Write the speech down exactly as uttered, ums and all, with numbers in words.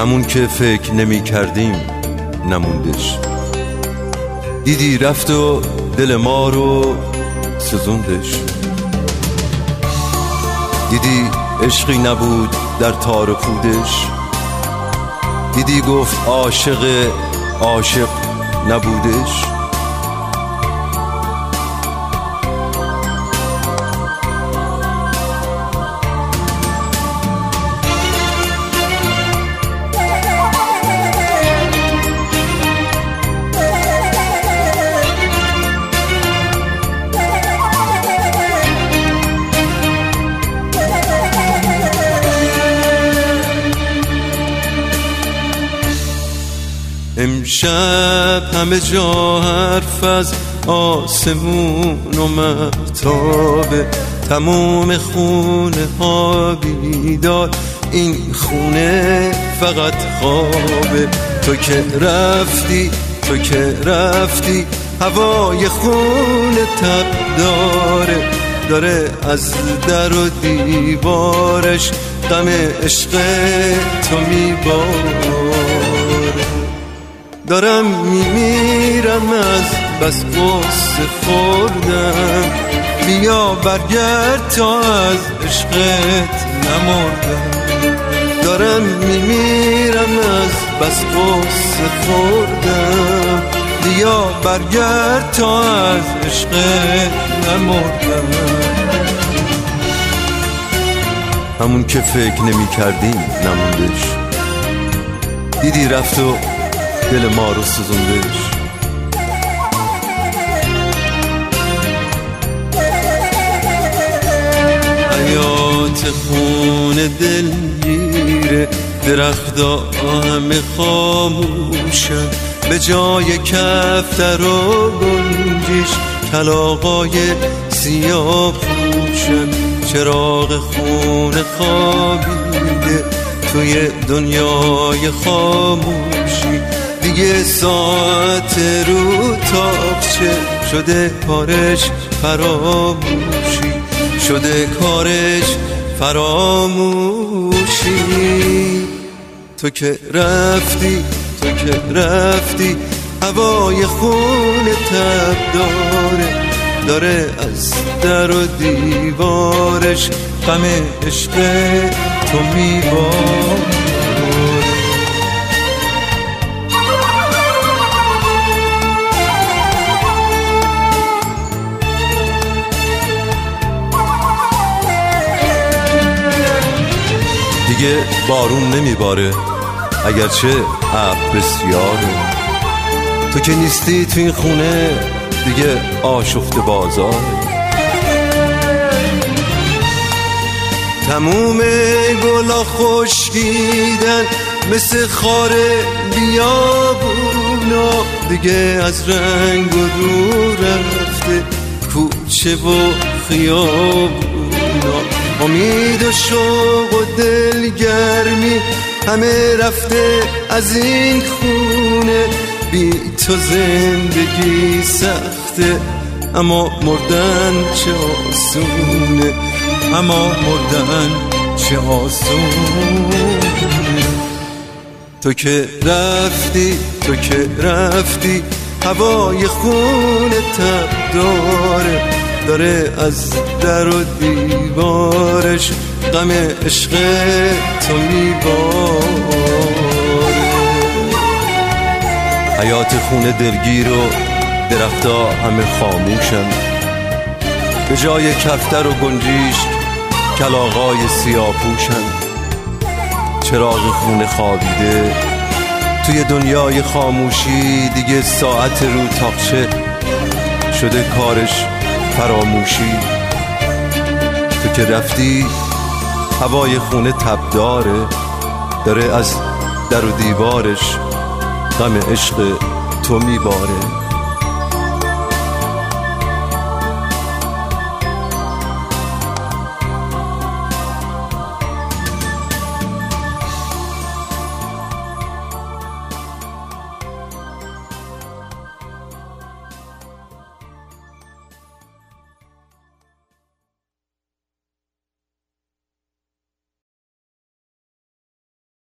همون که فکر نمی کردیم نموندش. دیدی رفت و دل ما رو سوزوندش. دیدی عشقی نبود در تار و پودش. دیدی گفت عاشق عاشق نبودش. امشب همه جا حرف از آسمون و مهتابه، تموم خونه ها بیدار، این خونه فقط خوابه. تو که رفتی تو که رفتی هوای خونه تب داره، داره از در و دیوارش غم عشق تو میباره. دارم میمیرم از بس قصه خوردم، بیا برگرد تا از عشقت نمردم. دارم میمیرم از بس قصه خوردم، بیا برگرد تا از عشقت نمردم. همون که فکر نمی کردیم نموندش. دیدی رفت و دل ما رو سوزوندش. حیات خونه دلگیره، درختا همه خاموشن، به جای کفتر و گنجش کلاغای سیاه پوشن. چراغ خونه خوابیده توی دنیای خاموشی، دیگه ساعت رو تاقچه شده کارش فراموشی، شده کارش فراموشی. تو که رفتی تو که رفتی هوای خونه تب داره، داره از در و دیوارش غم عشق تو میباره. دیگه بارون نمیباره اگرچه ابر بسیاره. تو که نیستی تو این خونه دیگه آشفته بازاره. تموم گلا خشکیدن مثل خار بیابونا، دیگه از رنگ و رو رفته کوچه و خیابونا. امید و شوق و دلگرمی همه رفته از این خونه، بی تو زندگی سخته اما مردن چه آسونه، اما مردن چه آسونه. تو که رفتی تو که رفتی هوای خونه تب داره، داره از در و دیوارش غم عشق تو میباره. حیات خونه دلگیر و درختا همه خاموشن، به جای کفتر و گنجیش کلاغای سیاه پوشن. چراغ خونه خوابیده توی دنیای خاموشی، دیگه ساعت رو تاقچه شده کارش فراموشی. تو که رفتی هوای خونه تب داره، داره از در و دیوارش غم عشق تو میباره.